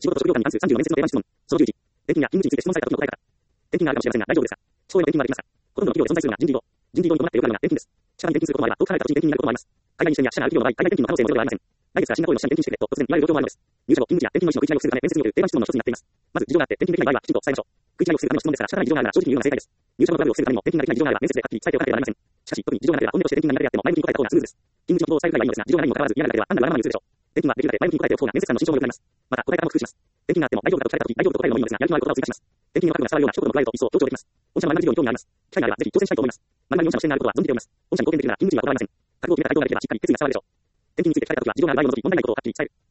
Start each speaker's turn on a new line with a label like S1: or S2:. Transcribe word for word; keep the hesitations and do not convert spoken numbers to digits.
S1: 仕事と職業間に関するさんじゅうの面接の定番質問。そのじゅういち、転勤や勤務地について質問された時の答え方。転勤があるかもしれませんが大丈夫ですか？地方への転勤はできますか？ほとんどの企業で存在するのが人事異動。人事異動に伴ってよくあるのが転勤です。社内に転勤することもあれば、遠く離れた土地に転勤になることもあります。海外に支店や社内ある企業の場合、海外転勤の可能性もゼロではありません。来月から新加坡への支社に転勤してくれと突然言われる状況もあるのです。入社後、勤務地や転勤の意思の食い違いを防ぐため面接における定番質問の一つになっています。まず、事情があって転勤できない場合はきちんと伝えましょう。食い違いを防ぐための質問ですから、社内事情があるなら正直に言うのが正解です。入社後のトラブルを防ぐためにも転勤ができない事情があれば面接ではっきり伝えておかなければなりません。しかし、特に事情がなければ本音として転勤が苦手であっても前向きに答えた方がスムーズです。勤務地の希望を伝えるくらいはいいのですが、事情がないにもかかわらず嫌なだけでは単なるわがままに映るでしょう。転勤はできるだけ前向きに答えておく方が面接官の心象も良くなります。また、答え方も工夫します。転勤があっても大丈夫だと聞かれたとき、大丈夫と答えるのもいいのですが、やる気のある言葉を追加します。転勤の覚悟が伝わるような一言のプライドと一層強調できます。御社の〇〇事業に興味があります。機会があればぜひ挑戦したいと思います。〇〇よん社の支店があることは存じております。御社に貢献できるなら勤務地には断られません。覚悟を決めた回答ができればしっかり決意が伝わるでしょう。転勤について聞かれたときは事情がある場合を除き問題ないことをはっきり伝える。